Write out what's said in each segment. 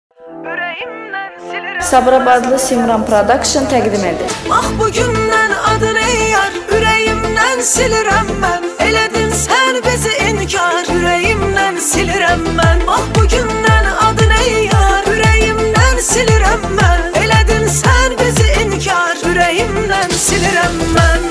Sabirabadlı Simran Production təqdim edir. Bax bugündən adın ey yar, ürəyimdən silirəm mən. Elədin sən bizi inkar, ürəyimdən silirəm mən. Bax bugündən adın ey yar, ürəyimdən silirəm mən. Elədin sən bizi inkar, ürəyimdən silirəm mən.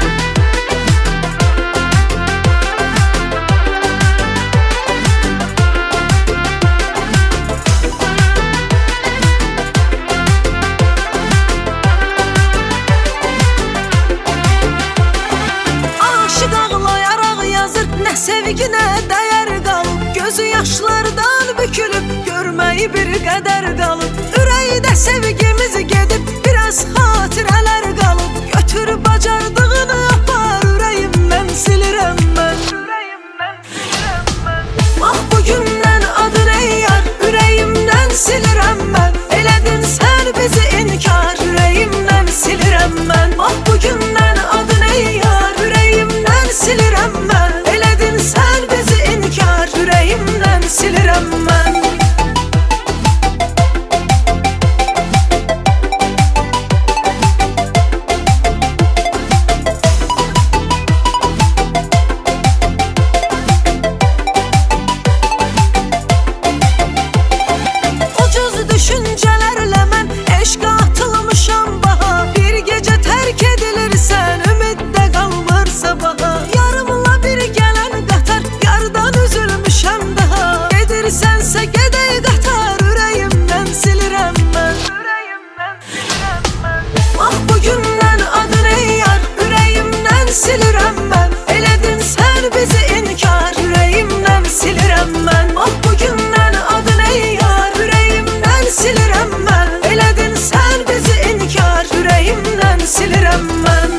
Sevginə dəyər qalıb, gözü yaşlardan bükülüb, görməyi bir qədər qalıb. Ürəkdə sevgimiz gedib, biraz xatirələr qalıb. Götür bacardığını apar, ürəyimdən silirəm mən. Bax bugündən adın ey yar, ürəyimdən silirəm mən. Elədin sən bizi inkar, ürəyimdən silirəm mən. Bax bugündən adın ey yar, ürəyimdən silirəm mən. Sən bizi inkar, ürəyimdən silirəm mən. Ucuz düşüncələrlə mən eşqə atılmışam baha. Bir gecə tərk edilirsən, ümiddə qalmır sabaha. Yarımla bir gələn yardan üzülmüşəm daha. Gedirsənsə gedək qatar, ürəyimdən silirəm mən. Bax bugündən adın ey yar, ürəyimdən silirəm mən. Elədin sən bizi inkar, ürəyimdən silirəm mən. Bax bugündən adın ey yar, ürəyimdən silirəm mən. Elədin sən bizi inkar, ürəyimdən silirəm mən.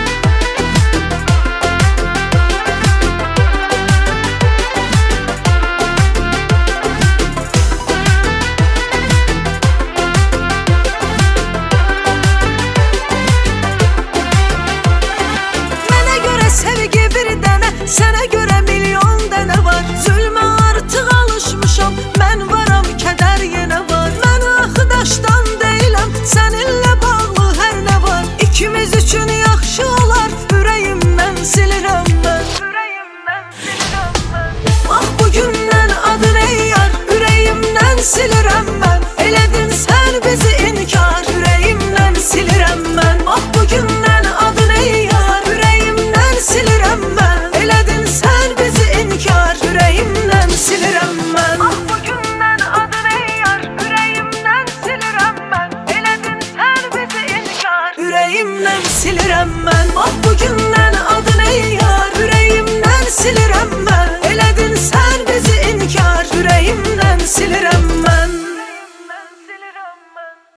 Sevgi bir dənə, sənə görə milyon dənə var. Zülmə artıq alışmışam, mən varam, kədər yenə var. Mən axıdaşdan deyiləm, səninlə bağlı hər nə var. İkimiz üçün yaxşı olar, ürəyimdən silirəm mən. Bax bugündən adın ey yar, ürəyimdən silirəm mən. Elədin sən bizi inkar, ürəyimdən silirəm mən. Bax bugündən adın ey yar, ürəyimdən silirəm mən. Elədin sən bizi inkar, ürəyimdən silirəm mən. Bax bugündən adın ey yar, ürəyimdən silirəm mən. Elədin sən bizi inkar, ürəyimdən silirəm mən. Bax bugündən